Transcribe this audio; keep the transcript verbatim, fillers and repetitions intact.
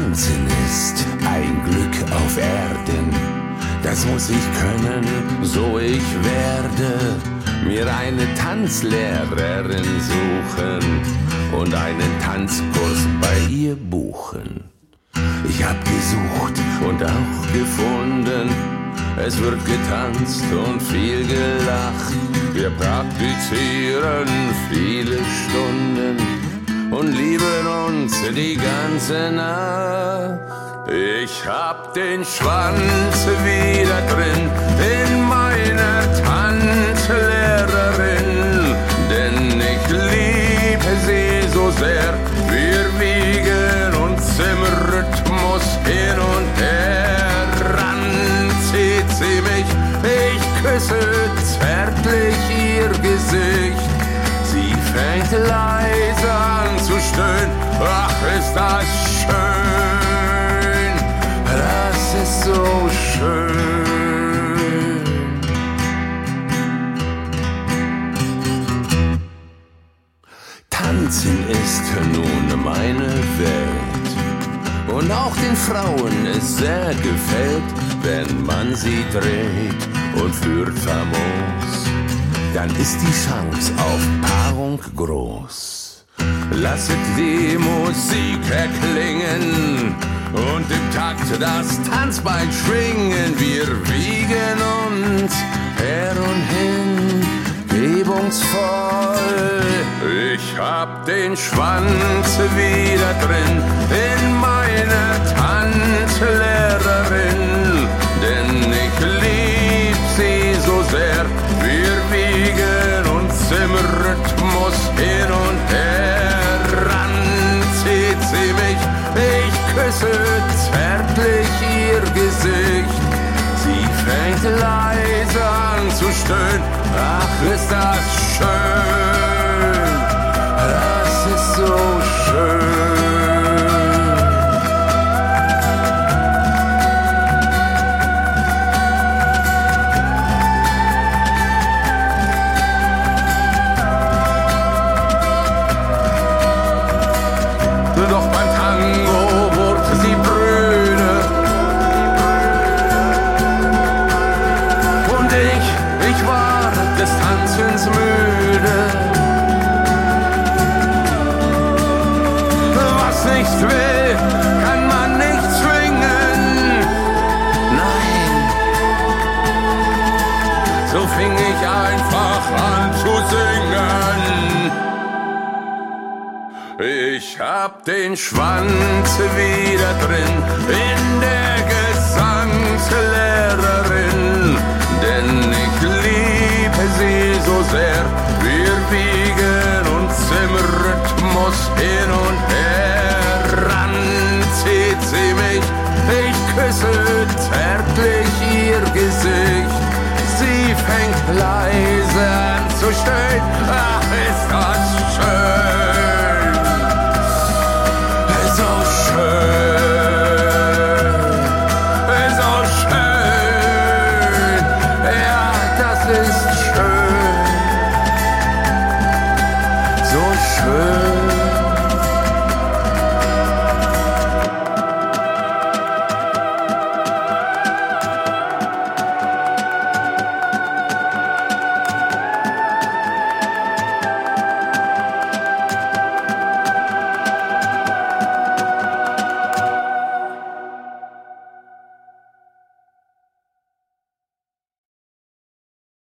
Tanzen ist ein Glück auf Erden. Das muss ich können, so ich werde mir eine Tanzlehrerin suchen und einen Tanzkurs bei ihr buchen. Ich hab gesucht und auch gefunden, es wird getanzt und viel gelacht. Wir praktizieren viele Stunden und lieben uns die ganze Nacht. Ich hab den Schwanz wieder drin in meiner Tanzlehrerin, denn ich liebe sie so sehr. Wir wiegen uns im Rhythmus hin und her. Ran zieht sie mich, ich küsse zärtlich ihr Gesicht. Sie fängt leise an zu stöhnen, ach ist das schön, das ist so schön. Tanzen ist nun meine Welt und auch den Frauen es sehr gefällt, wenn man sie dreht und führt famos. Dann ist die Chance auf Paarung groß. Lasset die Musik erklingen und im Takt das Tanzbein schwingen. Wir wiegen uns her und hin, gebungsvoll. Ich hab den Schwanz wieder drin in meiner Tanzlehrerin, denn ich lieb sie so sehr. Wir wiegen uns im Rhythmus hin und her. Ran zieht sie mich, ich küsse zärtlich ihr Gesicht. Sie fängt leise an zu stöhnen, ach ist das schön, das ist so schön. Doch beim Tango wurde sie brüde und ich, ich war des Tanzens müde. Was nicht will, kann man nicht zwingen. Nein, so fing ich einfach an zu singen. Ich hab den Schwanz wieder drin in der Gesangslehrerin, denn ich liebe sie so sehr. Wir wiegen uns im Rhythmus hin und her. Ran zieht sie mich, ich küsse zärtlich ihr Gesicht. Sie fängt leise an zu stöhnen, ach ist das schön.